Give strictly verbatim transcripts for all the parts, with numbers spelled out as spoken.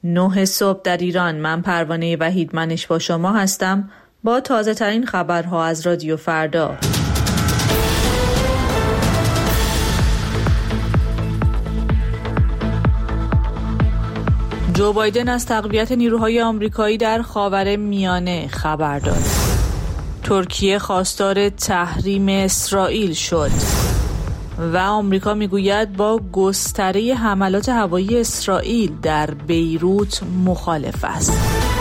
نه صبح در ایران. من پروانه وحیدمنش با شما هستم با تازه ترین خبرها از رادیو فردا. جو بایدن از تقویت نیروهای آمریکایی در خاورمیانه خبر داد. ترکیه خواستار تحریم اسرائیل شد و آمریکا میگوید با گستره حملات هوایی اسرائیل در بیروت مخالف است.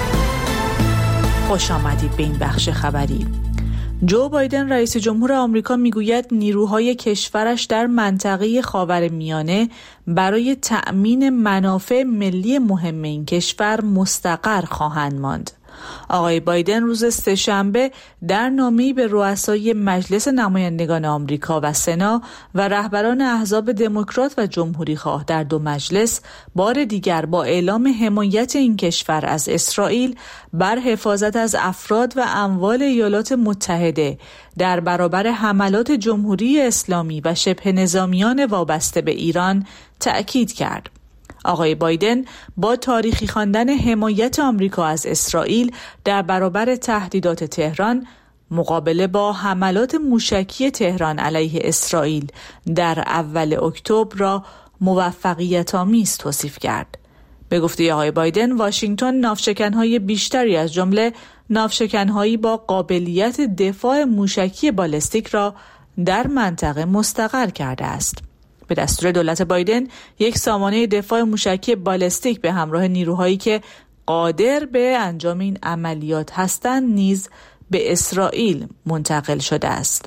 خوش آمدید به این بخش خبری. جو بایدن رئیس جمهور آمریکا میگوید نیروهای کشورش در منطقه خاورمیانه برای تأمین منافع ملی مهم این کشور مستقر خواهند ماند. آقای بایدن روز سه‌شنبه در نامه‌ای به رؤسای مجلس نمایندگان آمریکا و سنا و رهبران احزاب دموکرات و جمهوری‌خواه در دو مجلس بار دیگر با اعلام حمایت این کشور از اسرائیل بر حفاظت از افراد و اموال ایالات متحده در برابر حملات جمهوری اسلامی و شبه نظامیان وابسته به ایران تأکید کرد. آقای بایدن با تاریخی خواندن حمایت آمریکا از اسرائیل در برابر تهدیدات تهران مقابله با حملات موشکی تهران علیه اسرائیل در اول اکتبر را موفقیت‌آمیز توصیف کرد. به گفته آقای بایدن، واشنگتن ناوشکن‌های بیشتری از جمله ناوشکن‌هایی با قابلیت دفاع موشکی بالستیک را در منطقه مستقر کرده است. به دستور دولت بایدن یک سامانه دفاع موشکی بالستیک به همراه نیروهایی که قادر به انجام این عملیات هستند نیز به اسرائیل منتقل شده است.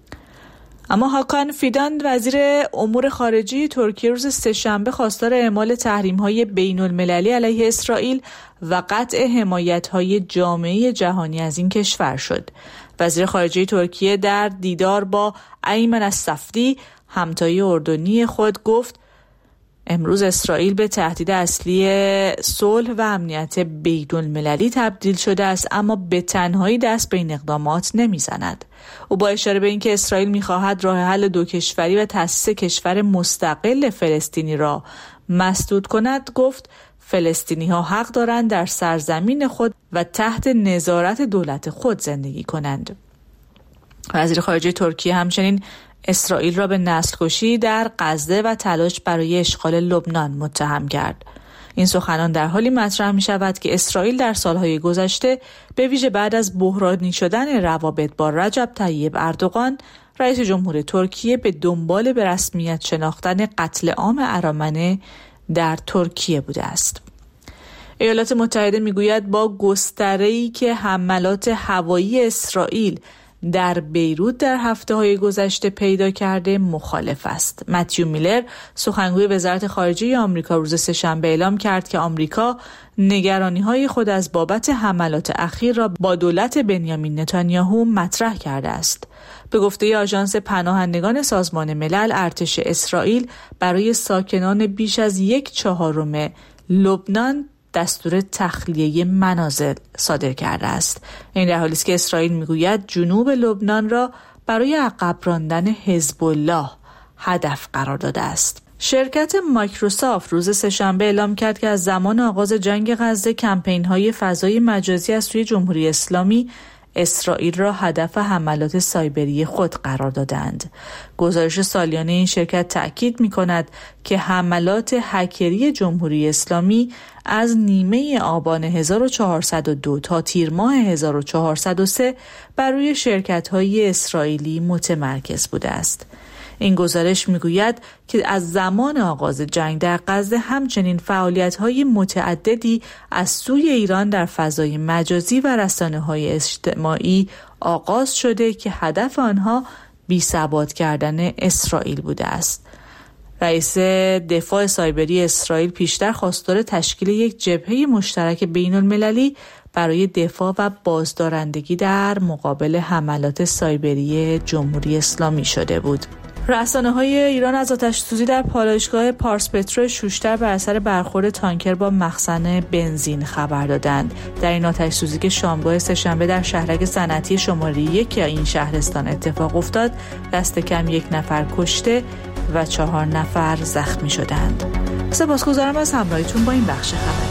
اما هاکان فیدان وزیر امور خارجه ترکیه روز سه‌شنبه خواستار اعمال تحریم‌های بین‌المللی علیه اسرائیل و قطع حمایت‌های جامعه جهانی از این کشور شد. وزیر خارجه ترکیه در دیدار با ایمن الصفدی همتای اردنی خود گفت امروز اسرائیل به تهدید اصلی صلح و امنیت بین‌المللی تبدیل شده است، اما به تنهایی دست به این اقدامات نمیزند. او با اشاره به اینکه اسرائیل میخواهد راه حل دو کشوری و تأسیس کشور مستقل فلسطینی را مسدود کند گفت فلسطینی ها حق دارند در سرزمین خود و تحت نظارت دولت خود زندگی کنند. وزیر خارجه ترکیه همچنین اسرائیل را به نسل‌کشی در غزه و تلاش برای اشغال لبنان متهم کرد. این سخنان در حالی مطرح می شود که اسرائیل در سالهای گذشته به ویژه بعد از بحرانی شدن روابط با رجب طیب اردوغان رئیس جمهور ترکیه به دنبال به رسمیت شناختن قتل عام ارامنه در ترکیه بوده است. ایالات متحده میگوید با گستره‌ای که حملات هوایی اسرائیل در بیروت در هفته‌های گذشته پیدا کرده مخالف است. متیو میلر سخنگوی وزارت خارجه آمریکا روز سه‌شنبه اعلام کرد که آمریکا نگرانی‌های خود از بابت حملات اخیر را با دولت بنیامین نتانیاهو مطرح کرده است. به گفته آژانس پناهندگان سازمان ملل، ارتش اسرائیل برای ساکنان بیش از یک چهارم لبنان دستور تخلیه منازل صادر کرده است. این در حالی است که اسرائیل میگوید جنوب لبنان را برای عقب راندن حزب الله هدف قرار داده است. شرکت مایکروسافت روز سه‌شنبه اعلام کرد که از زمان آغاز جنگ غزه کمپین‌های فضای مجازی از سوی جمهوری اسلامی اسرائیل را هدف حملات سایبری خود قرار دادند. گزارش سالیانه این شرکت تأکید می‌کند که حملات هکری جمهوری اسلامی از نیمه آبان هزار و چهارصد و دو تا تیر ماه هزار و چهارصد و سه بر روی شرکت‌های اسرائیلی متمرکز بوده است. این گزارش میگوید که از زمان آغاز جنگ در غزه همچنین فعالیت‌های متعددی از سوی ایران در فضای مجازی و رسانه‌های اجتماعی آغاز شده که هدف آنها بی‌ثبات کردن اسرائیل بوده است. رئیس دفاع سایبری اسرائیل پیشتر خواستار تشکیل یک جبهه مشترک بین‌المللی برای دفاع و بازدارندگی در مقابل حملات سایبری جمهوری اسلامی شده بود. رسانه‌های ایران از آتش‌سوزی در پالایشگاه پارس پترو شوشتر بر اثر برخورد تانکر با مخزن بنزین خبر دادند. در این آتش‌سوزی که شامگاه سه‌شنبه در شهرک صنعتی شماره یک این شهرستان اتفاق افتاد، دست کم یک نفر کشته و چهار نفر زخمی شدند. سپاسگزارم از همراهیتون با این بخش خبری.